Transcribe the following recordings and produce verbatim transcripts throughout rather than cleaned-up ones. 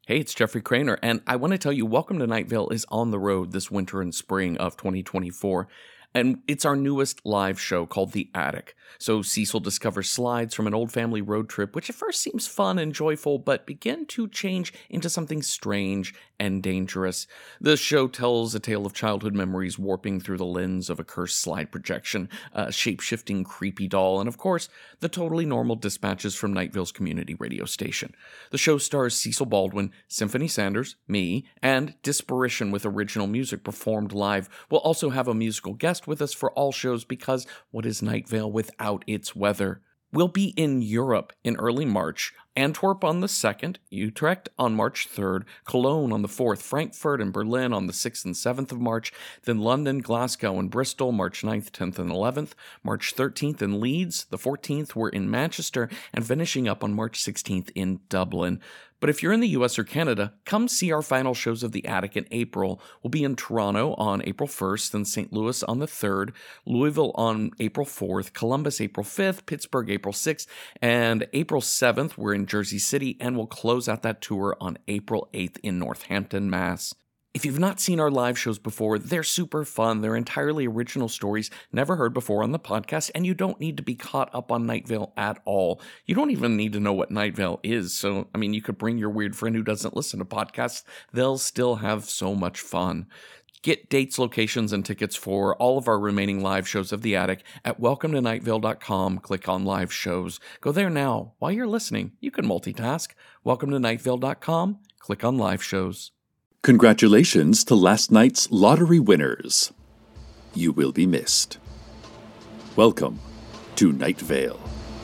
Hey, it's Jeffrey Craner, and I want to tell you, Welcome to Night Vale is on the road this winter and spring of twenty twenty-four, and it's our newest live show called The Attic. So Cecil discovers slides from an old family road trip, which at first seems fun and joyful, but begin to change into something strange and dangerous. The show tells a tale of childhood memories warping through the lens of a cursed slide projection, a shape-shifting creepy doll, and of course, the totally normal dispatches from Night Vale's community radio station. The show stars Cecil Baldwin, Symphony Sanders, me, and Disparition with original music performed live. We'll also have a musical guest with us for all shows because what is Night Vale without its weather? We'll be in Europe in early March, Antwerp on the second, Utrecht on March third, Cologne on the fourth, Frankfurt and Berlin on the sixth and seventh of March, then London, Glasgow, and Bristol March ninth, tenth, and eleventh, March thirteenth in Leeds, the fourteenth we're in Manchester, and finishing up on March sixteenth in Dublin. But if you're in the U S or Canada, come see our final shows of The Attic in April. We'll be in Toronto on April first, then Saint Louis on the third, Louisville on April fourth, Columbus April fifth, Pittsburgh April sixth, and April seventh we're in Jersey City, and we'll close out that tour on April eighth in Northampton, Mass. If you've not seen our live shows before, they're super fun. They're entirely original stories never heard before on the podcast, and you don't need to be caught up on Night Vale at all. You don't even need to know what Night Vale is, so, I mean, you could bring your weird friend who doesn't listen to podcasts. They'll still have so much fun. Get dates, locations, and tickets for all of our remaining live shows of The Attic at welcome to night vale dot com. Click on live shows. Go there now. While you're listening, you can multitask. welcome to night vale dot com. Click on live shows. Congratulations to last night's lottery winners. You will be missed. Welcome to Night Vale.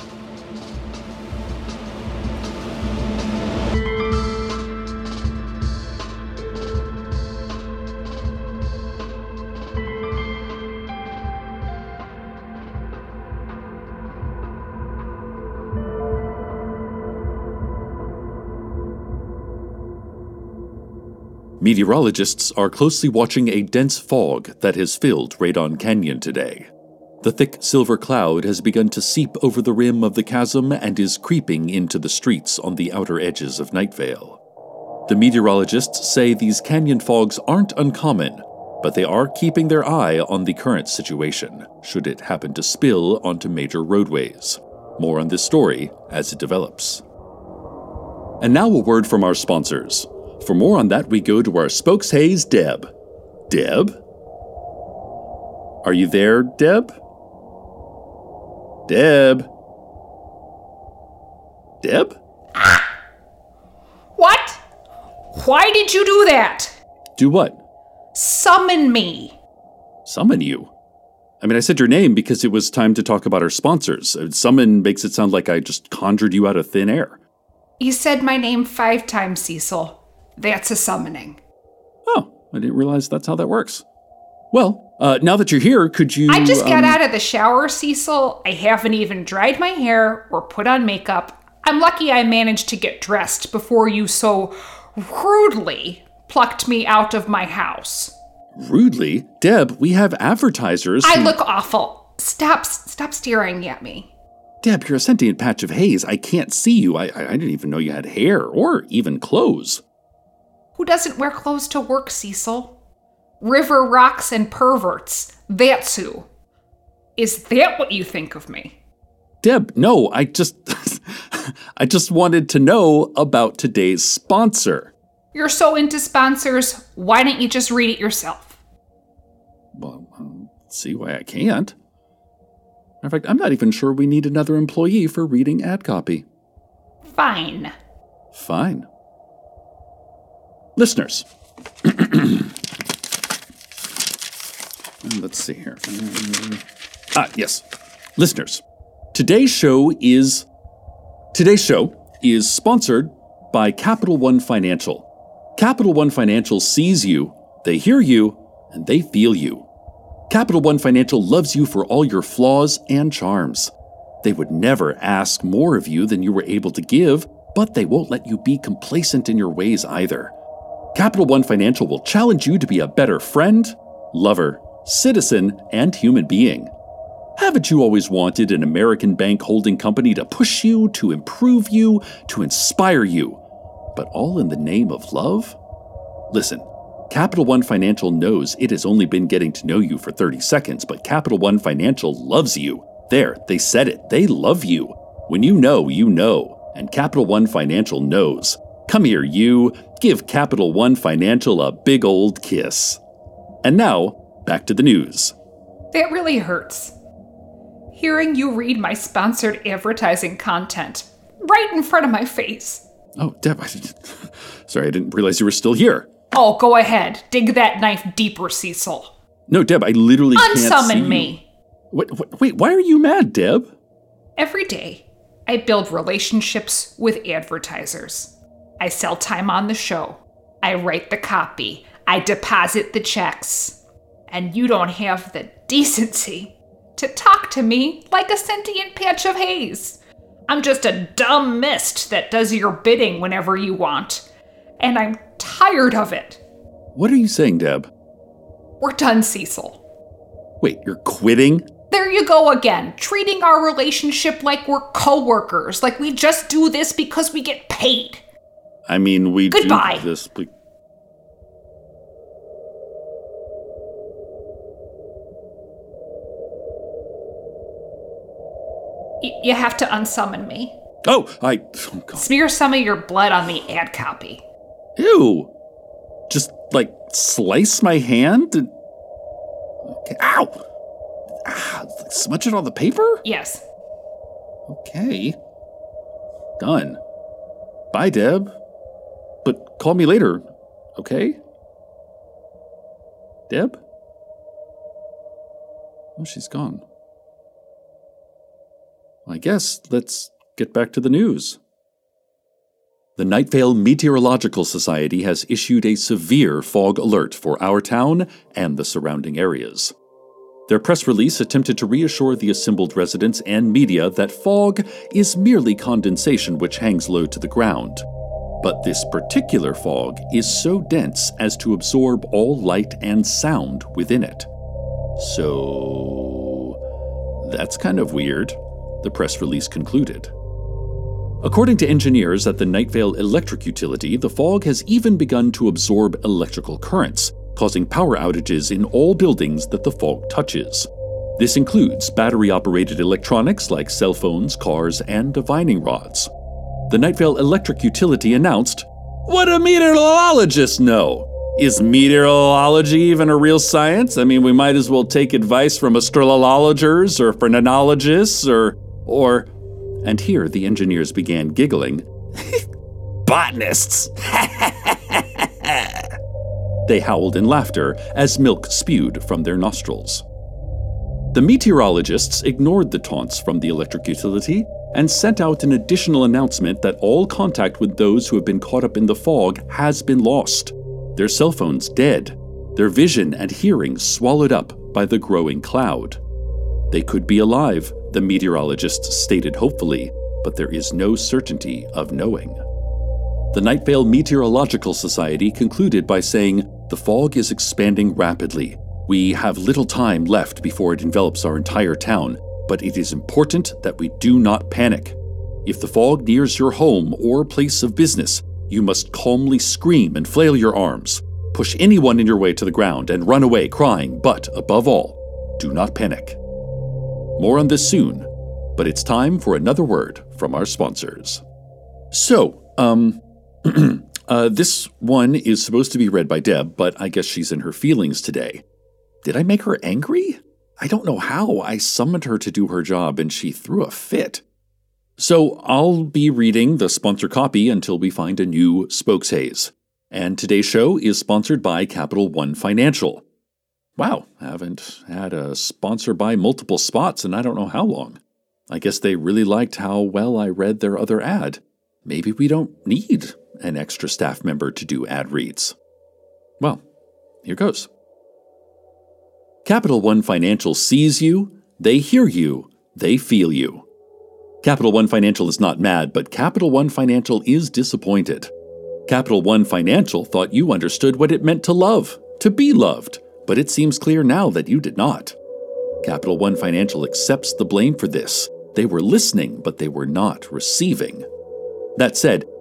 Meteorologists are closely watching a dense fog that has filled Radon Canyon today. The thick silver cloud has begun to seep over the rim of the chasm and is creeping into the streets on the outer edges of Night Vale. The meteorologists say these canyon fogs aren't uncommon, but they are keeping their eye on the current situation, should it happen to spill onto major roadways. More on this story as it develops. And now a word from our sponsors. For more on that, we go to our spokeshaze, Deb. Deb? Are you there, Deb? Deb? Deb? What? Why did you do that? Do what? Summon me. Summon you? I mean, I said your name because it was time to talk about our sponsors. Summon makes it sound like I just conjured you out of thin air. You said my name five times, Cecil. That's a summoning. Oh, I didn't realize that's how that works. Well, uh, now that you're here, could you... I just got um, out of the shower, Cecil. I haven't even dried my hair or put on makeup. I'm lucky I managed to get dressed before you so rudely plucked me out of my house. Rudely? Deb, we have advertisers I who... look awful. Stop, stop staring at me. Deb, you're a sentient patch of haze. I can't see you. I, I didn't even know you had hair or even clothes. Who doesn't wear clothes to work, Cecil? River rocks and perverts. That's who. Is that what you think of me? Deb, no, I just... I just wanted to know about today's sponsor. You're so into sponsors, why don't you just read it yourself? Well, I don't see why I can't. In fact, I'm not even sure we need another employee for reading ad copy. Fine. Fine. Listeners. Let's see here. Ah, yes. Listeners. Today's show is... Today's show is sponsored by Capital One Financial. Capital One Financial sees you, they hear you, and they feel you. Capital One Financial loves you for all your flaws and charms. They would never ask more of you than you were able to give, but they won't let you be complacent in your ways either. Capital One Financial will challenge you to be a better friend, lover, citizen, and human being. Haven't you always wanted an American bank holding company to push you, to improve you, to inspire you? but all in the name of love? Listen, Capital One Financial knows it has only been getting to know you for thirty seconds, but Capital One Financial loves you. There, they said it. They love you. When you know, you know. And Capital One Financial knows. Come here, you. Give Capital One Financial a big old kiss. And now, back to the news. That really hurts. Hearing you read my sponsored advertising content right in front of my face. Oh, Deb, I sorry, I didn't realize you were still here. Oh, go ahead. Dig that knife deeper, Cecil. No, Deb, I literally can't see Unsummon you. me. Wait, wait, wait, why are you mad, Deb? Every day, I build relationships with advertisers. I sell time on the show. I write the copy. I deposit the checks. And you don't have the decency to talk to me like a sentient patch of haze. I'm just a dumb mist that does your bidding whenever you want. And I'm tired of it. What are you saying, Deb? We're done, Cecil. Wait, you're quitting? There you go again, treating our relationship like we're co-workers, like we just do this because we get paid. I mean, we Goodbye. do this... We... Y- you have to unsummon me. Oh, I... Oh, God. Smear some of your blood on the ad copy. Ew. Just, like, slice my hand? And... Okay. Ow! Ah, smudge it on the paper? Yes. Okay. Done. Bye, Deb. But call me later, okay? Deb? Oh, she's gone. I guess let's get back to the news. The Night Vale Meteorological Society has issued a severe fog alert for our town and the surrounding areas. Their press release attempted to reassure the assembled residents and media that fog is merely condensation which hangs low to the ground. But this particular fog is so dense as to absorb all light and sound within it. So, that's kind of weird, the press release concluded. According to engineers at the Night Vale Electric Utility, the fog has even begun to absorb electrical currents, causing power outages in all buildings that the fog touches. This includes battery-operated electronics like cell phones, cars, and divining rods. The Night Vale Electric Utility announced, "What do meteorologists know? Is meteorology even a real science? I mean, we might as well take advice from astrologers or phrenologists or... or..." And here the engineers began giggling. "Botanists!" They howled in laughter as milk spewed from their nostrils. The meteorologists ignored the taunts from the electric utility and sent out an additional announcement that all contact with those who have been caught up in the fog has been lost, their cell phones dead, their vision and hearing swallowed up by the growing cloud. They could be alive, the meteorologists stated hopefully, but there is no certainty of knowing. The Night Vale Meteorological Society concluded by saying, "The fog is expanding rapidly. We have little time left before it envelops our entire town, but it is important that we do not panic. If the fog nears your home or place of business, you must calmly scream and flail your arms. Push anyone in your way to the ground and run away crying, but above all, do not panic." More on this soon, but it's time for another word from our sponsors. So, um, uh, this one is supposed to be read by Deb, but I guess she's in her feelings today. Did I make her angry? I don't know how. I summoned her to do her job and she threw a fit. So I'll be reading the sponsor copy until we find a new spokeshaze. And today's show is sponsored by Capital One Financial. Wow, haven't had a sponsor by multiple spots in I don't know how long. I guess they really liked how well I read their other ad. Maybe we don't need an extra staff member to do ad reads. Well, here goes. Capital One Financial sees you, they hear you, they feel you. Capital One Financial is not mad, but Capital One Financial is disappointed. Capital One Financial thought you understood what it meant to love, to be loved, but it seems clear now that you did not. Capital One Financial accepts the blame for this. They were listening, but they were not receiving. That said,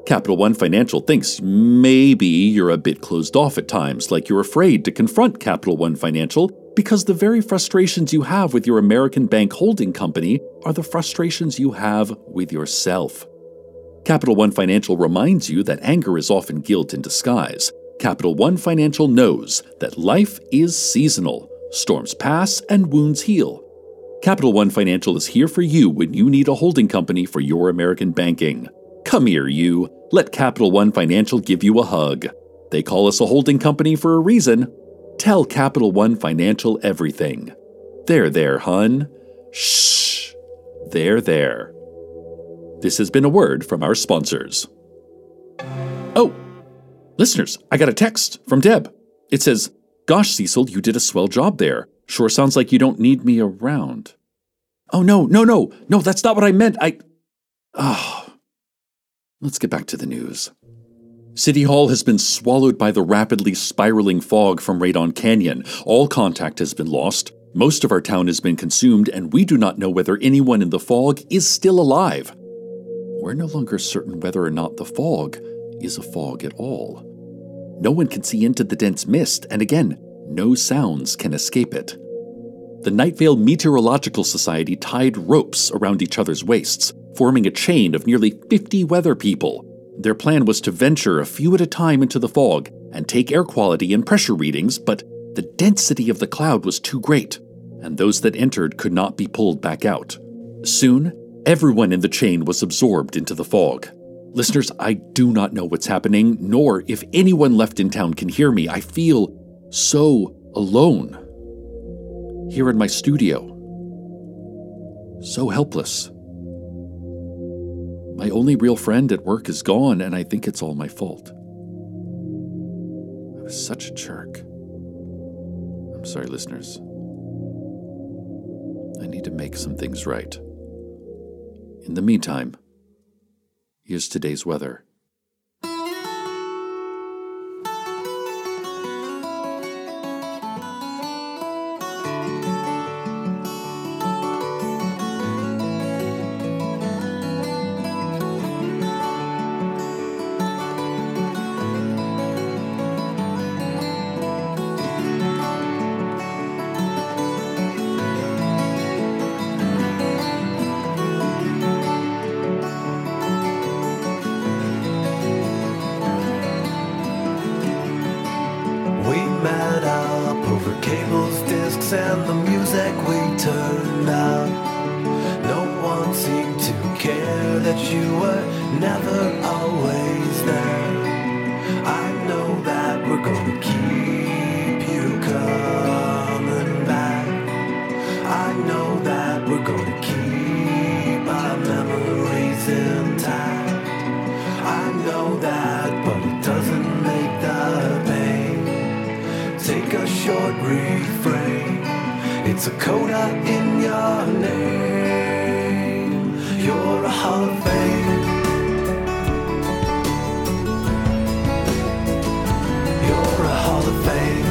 Capital One Financial thinks maybe you're a bit closed off at times, like you're afraid to confront Capital One Financial because the very frustrations you have with your American bank holding company are the frustrations you have with yourself. Capital One Financial reminds you that anger is often guilt in disguise. Capital One Financial knows that life is seasonal. Storms pass and wounds heal. Capital One Financial is here for you when you need a holding company for your American banking. Come here, you. Let Capital One Financial give you a hug. They call us a holding company for a reason. Tell Capital One Financial everything. There, there, hun. Shh. There, there. This has been a word from our sponsors. Oh, listeners, I got a text from Deb. It says, "Gosh, Cecil, you did a swell job there. Sure sounds like you don't need me around." Oh, no, no, no, no, that's not what I meant. I... Oh. Let's get back to the news. City Hall has been swallowed by the rapidly spiraling fog from Radon Canyon. All contact has been lost. Most of our town has been consumed, and we do not know whether anyone in the fog is still alive. We're no longer certain whether or not the fog is a fog at all. No one can see into the dense mist, and again, no sounds can escape it. The Night Vale Meteorological Society tied ropes around each other's waists, forming a chain of nearly fifty weather people. Their plan was to venture a few at a time into the fog and take air quality and pressure readings, but the density of the cloud was too great, and those that entered could not be pulled back out. Soon, everyone in the chain was absorbed into the fog. Listeners, I do not know what's happening, nor if anyone left in town can hear me. I feel so alone. Here in my studio. So helpless. My only real friend at work is gone, and I think it's all my fault. I was such a jerk. I'm sorry, listeners. I need to make some things right. In the meantime, here's today's weather. And the music we turned out. No one seemed to care that you were never always there. I know that we're gonna keep you coming back. I know that we're gonna keep our memories intact. I know that, but it doesn't make the pain. Take a short refrain. It's a coda in your name. You're a Hall of Fame. You're a Hall of Fame.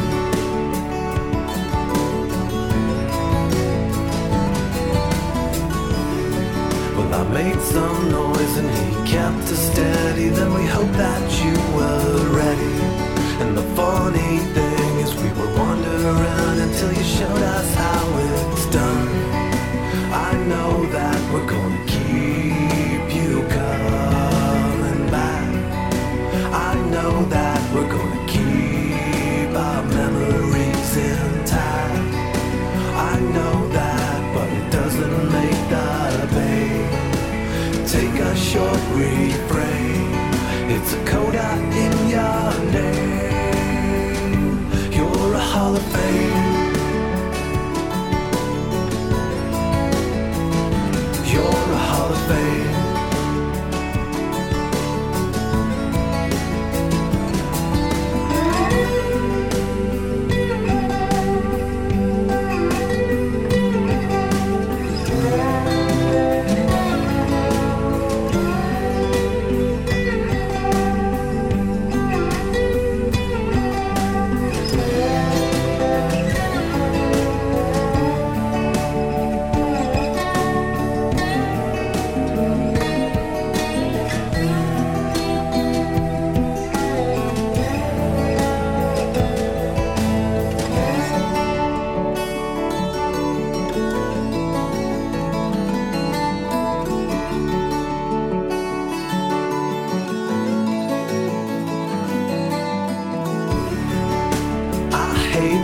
Well, I made some noise and he kept us steady. Then we hoped that you were ready. And the funny thing is we were wandering until you showed us how it's done. I know that we're gonna keep you coming back. I know that we're gonna keep our memories intact. I know that, but it doesn't make the pain. Take a short refrain. It's a coda in your name. You're a Hall of Fame. You're a Hall of Fame.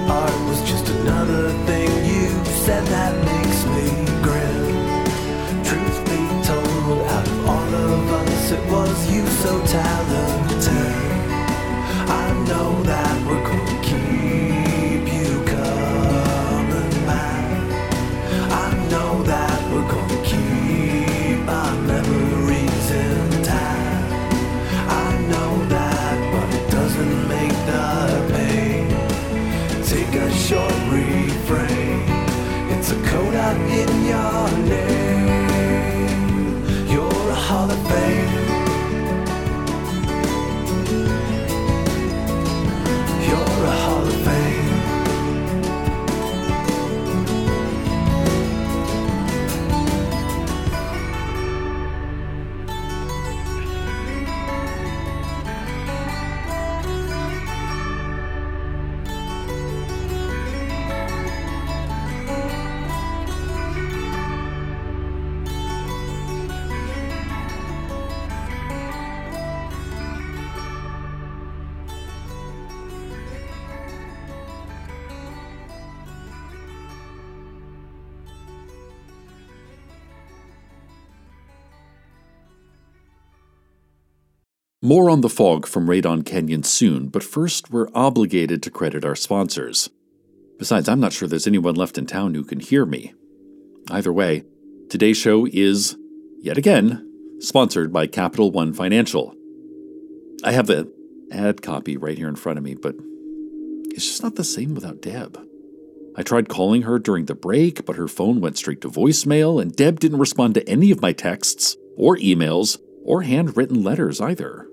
art was just another thing you said that makes me grin. Truth be told, out of all of us, it was you so talented. I know that we're going to keep you coming back. I know that we're going to keep our memories intact. I know that, but it doesn't make the pain take a short refrain. It's a code out in your name. You're a Hall of Fame. You're a Hall of Fame. More on the fog from Radon Canyon soon, but first we're obligated to credit our sponsors. Besides, I'm not sure there's anyone left in town who can hear me. Either way, today's show is, yet again, sponsored by Capital One Financial. I have the ad copy right here in front of me, but it's just not the same without Deb. I tried calling her during the break, but her phone went straight to voicemail, and Deb didn't respond to any of my texts, or emails, or handwritten letters either.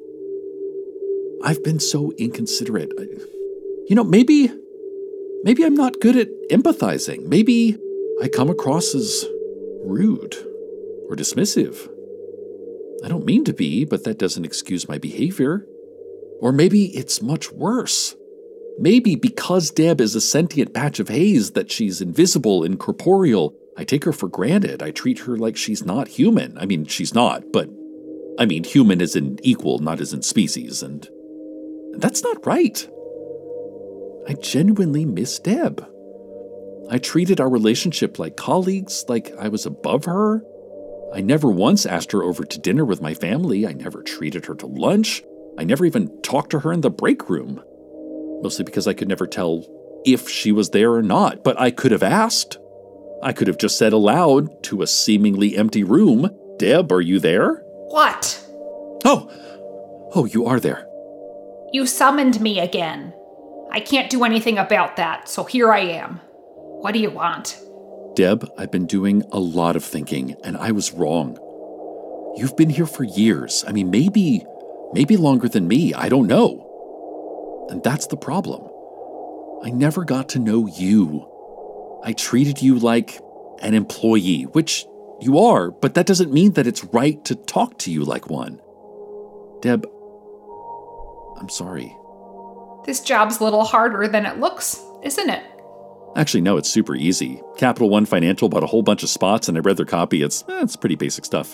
I've been so inconsiderate. You know, maybe, maybe I'm not good at empathizing. Maybe I come across as rude or dismissive. I don't mean to be, but that doesn't excuse my behavior. Or maybe it's much worse. Maybe because Deb is a sentient patch of haze, that she's invisible, incorporeal, I take her for granted. I treat her like she's not human. I mean, she's not, but I mean human as in equal, not as in species, and that's not right. I genuinely miss Deb. I treated our relationship like colleagues, like I was above her. I never once asked her over to dinner with my family. I never treated her to lunch. I never even talked to her in the break room. Mostly because I could never tell if she was there or not, but I could have asked. I could have just said aloud to a seemingly empty room, "Deb, are you there?" What? Oh, oh, you are there. You summoned me again. I can't do anything about that, so here I am. What do you want? Deb, I've been doing a lot of thinking, and I was wrong. You've been here for years. I mean, maybe, maybe longer than me. I don't know. And that's the problem. I never got to know you. I treated you like an employee, which you are, but that doesn't mean that it's right to talk to you like one. Deb, I'm sorry. This job's a little harder than it looks, isn't it? Actually, no, it's super easy. Capital One Financial bought a whole bunch of spots, and I read their copy. It's eh, it's pretty basic stuff.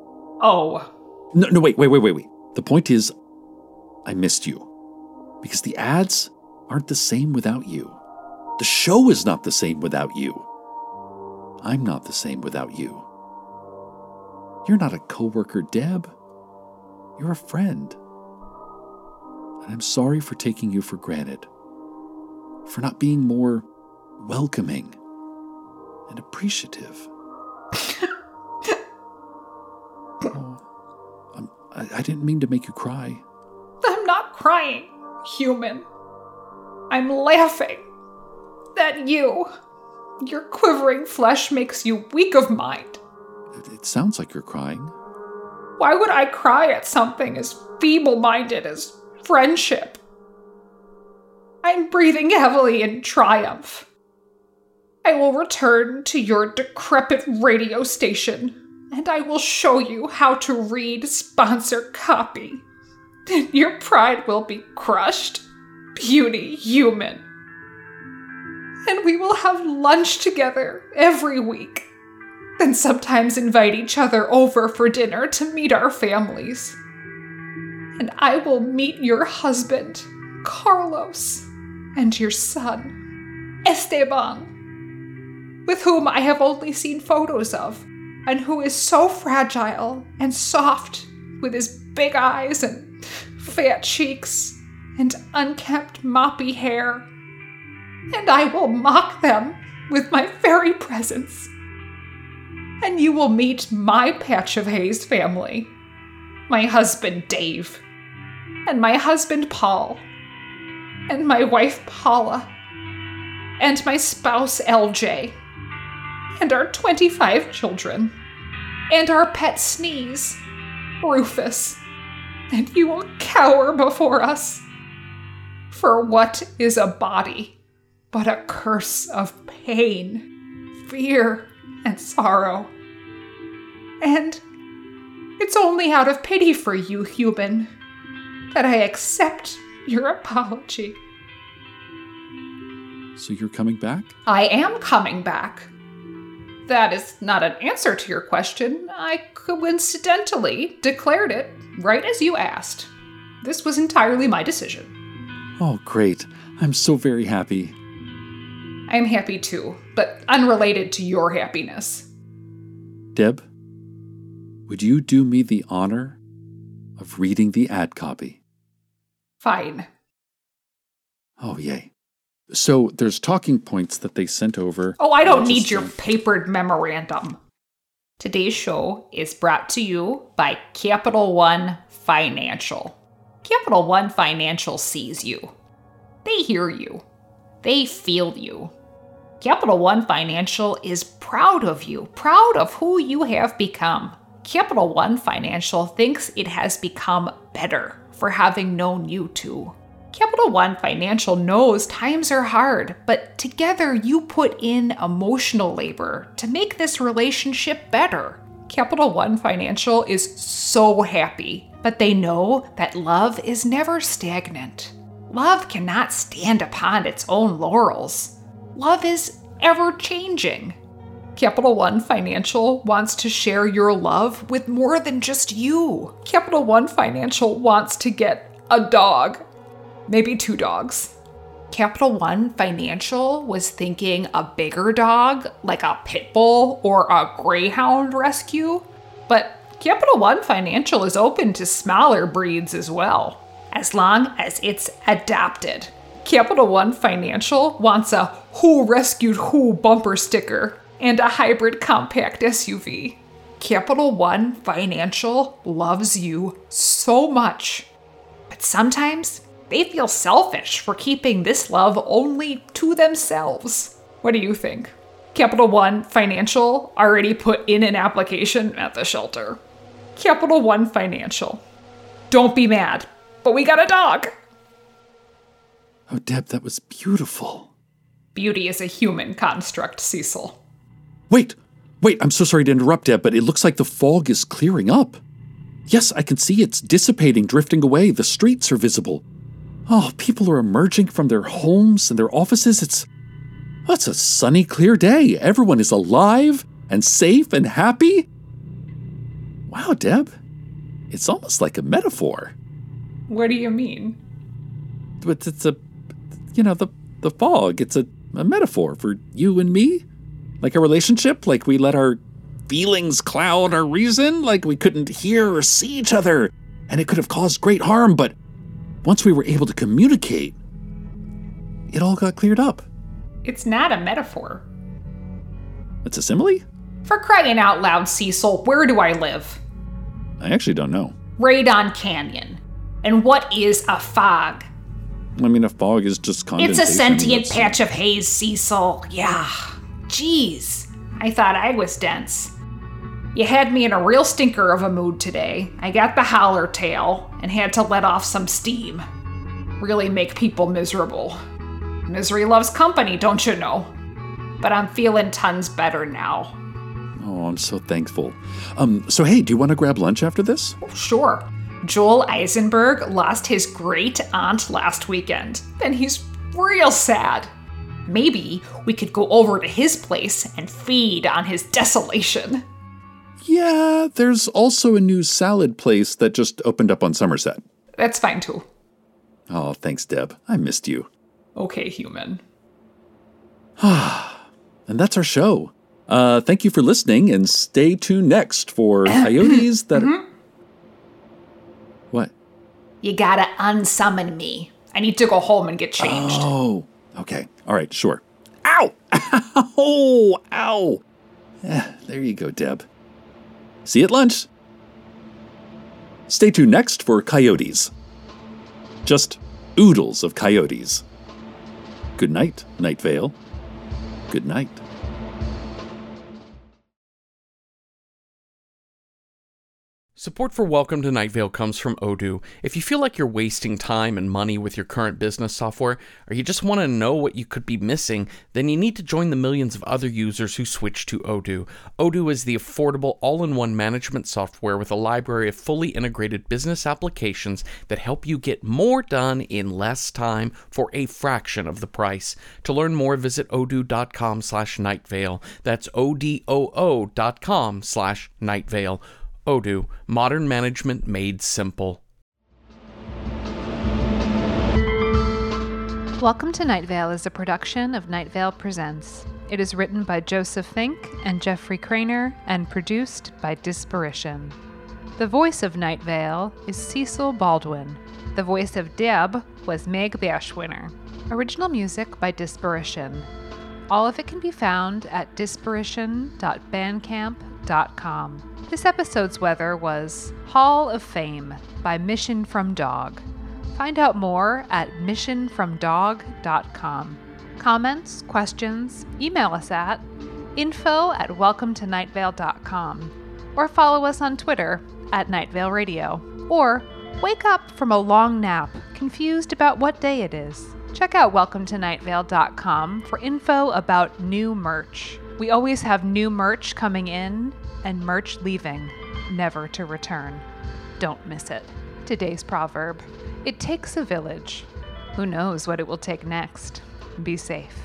Oh. No, no, wait, wait, wait, wait, wait. The point is, I missed you. Because the ads aren't the same without you. The show is not the same without you. I'm not the same without you. You're not a coworker, Deb. You're a friend. And I'm sorry for taking you for granted. For not being more welcoming and appreciative. Oh, I'm, I, I didn't mean to make you cry. I'm not crying, human. I'm laughing. That you, your quivering flesh makes you weak of mind. It, it sounds like you're crying. Why would I cry at something as feeble-minded as friendship? I'm breathing heavily in triumph. I will return to your decrepit radio station, and I will show you how to read sponsor copy. Your pride will be crushed, puny human. And we will have lunch together every week. Then sometimes invite each other over for dinner to meet our families. And I will meet your husband, Carlos, and your son, Esteban, with whom I have only seen photos of, and who is so fragile and soft with his big eyes and fat cheeks and unkempt moppy hair. And I will mock them with my very presence. And you will meet my Patch of Haze family, my husband Dave, and my husband Paul, and my wife Paula, and my spouse L J, and our twenty-five children, and our pet Sneeze, Rufus, and you will cower before us. For what is a body but a curse of pain, fear, and sorrow? And it's only out of pity for you, human, that I accept your apology. So you're coming back? I am coming back. That is not an answer to your question. I coincidentally declared it right as you asked. This was entirely my decision. Oh, great. I'm so very happy. I'm happy too, but unrelated to your happiness. Deb, would you do me the honor of reading the ad copy? Fine. Oh, yay. So there's talking points that they sent over. Oh, I don't I'll need just, your uh, papered memorandum. Today's show is brought to you by Capital One Financial. Capital One Financial sees you. They hear you. They feel you. Capital One Financial is proud of you, proud of who you have become. Capital One Financial thinks it has become better for having known you two. Capital One Financial knows times are hard, but together you put in emotional labor to make this relationship better. Capital One Financial is so happy, but they know that love is never stagnant. Love cannot stand upon its own laurels. Love is ever-changing. Capital One Financial wants to share your love with more than just you. Capital One Financial wants to get a dog. Maybe two dogs. Capital One Financial was thinking a bigger dog, like a pit bull or a greyhound rescue. But Capital One Financial is open to smaller breeds as well, as long as it's adopted. Capital One Financial wants a Who Rescued Who bumper sticker and a hybrid compact S U V. Capital One Financial loves you so much, but sometimes they feel selfish for keeping this love only to themselves. What do you think? Capital One Financial already put in an application at the shelter. Capital One Financial. Don't be mad, but we got a dog. Oh, Deb, that was beautiful. Beauty is a human construct, Cecil. Wait, wait, I'm so sorry to interrupt, Deb, but it looks like the fog is clearing up. Yes, I can see it's dissipating, drifting away. The streets are visible. Oh, people are emerging from their homes and their offices. It's, oh, it's a sunny, clear day. Everyone is alive and safe and happy. Wow, Deb, it's almost like a metaphor. What do you mean? But it's a, you know, the, the fog, it's a, a metaphor for you and me. Like a relationship, like we let our feelings cloud our reason, like we couldn't hear or see each other, and it could have caused great harm, but once we were able to communicate, it all got cleared up. It's not a metaphor. It's a simile? For crying out loud, Cecil, where do I live? I actually don't know. Radon Canyon. And what is a fog? I mean, a fog is just condensation. It's a sentient that's- patch of haze, Cecil. Yeah. Jeez. I thought I was dense. You had me in a real stinker of a mood today. I got the holler tail and had to let off some steam. Really make people miserable. Misery loves company, don't you know? But I'm feeling tons better now. Oh, I'm so thankful. Um, so hey, do you want to grab lunch after this? Sure. Joel Eisenberg lost his great aunt last weekend, and he's real sad. Maybe we could go over to his place and feed on his desolation. Yeah, there's also a new salad place that just opened up on Somerset. That's fine too. Oh, thanks, Deb. I missed you. Okay, human. And that's our show. Uh, thank you for listening, and stay tuned next for coyotes that... Mm-hmm. What? You gotta unsummon me. I need to go home and get changed. Oh, okay. All right, sure. Ow! Ow! Ow! Eh, there you go, Deb. See you at lunch. Stay tuned next for coyotes. Just oodles of coyotes. Good night, Night Vale. Good night. Support for Welcome to Night Vale comes from Odoo. If you feel like you're wasting time and money with your current business software, or you just want to know what you could be missing, then you need to join the millions of other users who switch to Odoo. Odoo is the affordable all-in-one management software with a library of fully integrated business applications that help you get more done in less time for a fraction of the price. To learn more, visit odoo.com slash nightvale. That's O-D-O-O dot com slash nightvale. Odoo, modern management made simple. Welcome to Night Vale is a production of Night Vale Presents. It is written by Joseph Fink and Jeffrey Craner and produced by Disparition. The voice of Night Vale is Cecil Baldwin. The voice of Deb was Meg Bashwinner. Original music by Disparition. All of it can be found at disparition dot bandcamp dot com. This episode's weather was Hall of Fame by Mission from Dog. Find out more at mission from dog dot com. Comments, questions, email us at info at welcome to night vale dot com or follow us on Twitter at Night Vale Radio. Or wake up from a long nap, confused about what day it is. Check out welcome to night vale dot com for info about new merch. We always have new merch coming in and merch leaving, never to return. Don't miss it. Today's proverb: it takes a village. Who knows what it will take next? Be safe.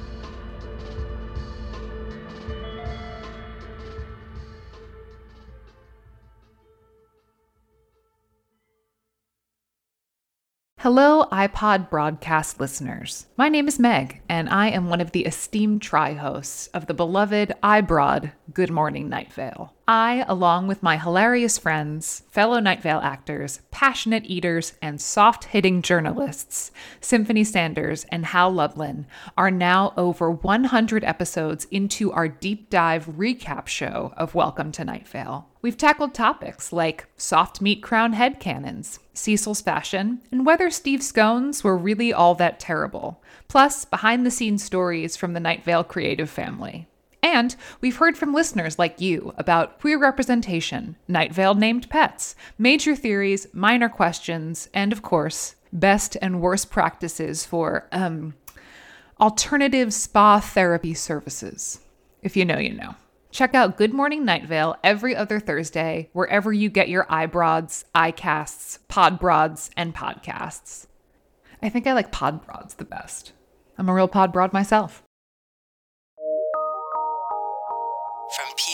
Hello, iPod broadcast listeners. My name is Meg, and I am one of the esteemed tri-hosts of the beloved iBroad Good Morning Night Vale. I, along with my hilarious friends, fellow Night Vale actors, passionate eaters, and soft-hitting journalists, Symphony Sanders and Hal Ludlin, are now over one hundred episodes into our deep dive recap show of Welcome to Night Vale. We've tackled topics like soft meat crown headcanons, Cecil's fashion, and whether Steve scones were really all that terrible, plus behind-the-scenes stories from the Night Vale creative family. And we've heard from listeners like you about queer representation, Night Vale named pets, major theories, minor questions, and of course, best and worst practices for, um, alternative spa therapy services. If you know, you know. Check out Good Morning Night Vale every other Thursday, wherever you get your iBroads, iCasts, Podbroads, and podcasts. I think I like Podbroads the best. I'm a real Podbroad myself. From